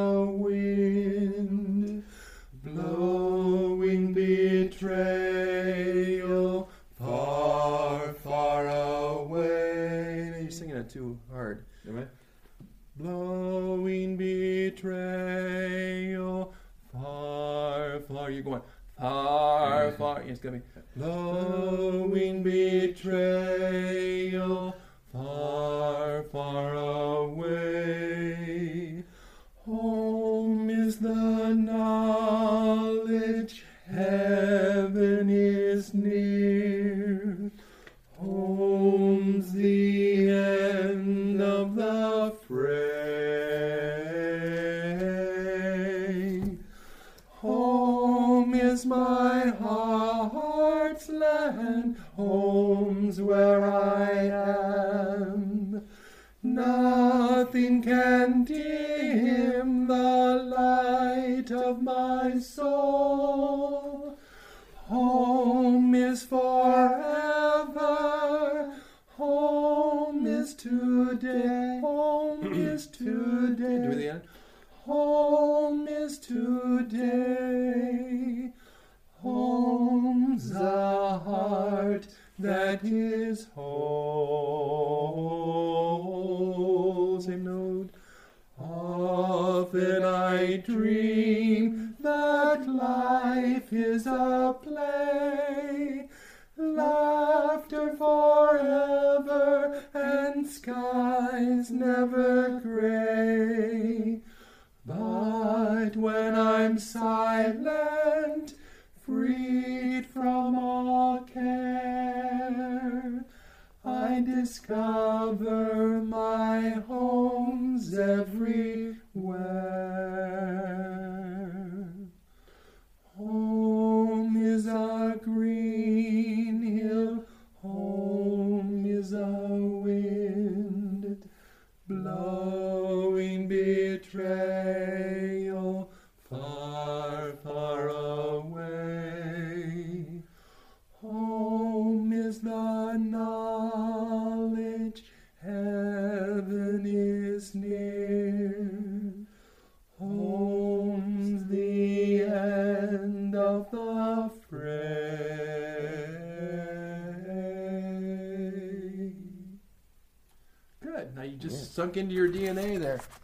the wind, blowing betrayal far, far away. You're singing it too hard. Am I? Blowing betrayal far, far. You're going far, far. It's gonna be blowing betrayal far, far away. Home is the knowledge, heaven is near. Home's the end of the fray. Home is my heart's land, home's where I am. Nothing can dim the light of my soul. Home is forever. Home is today. Home is today. Do the end. Home is today. Home's a heart that is whole. Same note. Often I dream that life is a play, laughter forever and skies never gray. But when I'm silent, freed from all care, I discover my home's everywhere. Home is a green hill, home is a wind, blowing betrayal far, far away. Home is the knowledge, heaven is near. Home's the end of the fray. Good. Now you just sunk into your DNA there.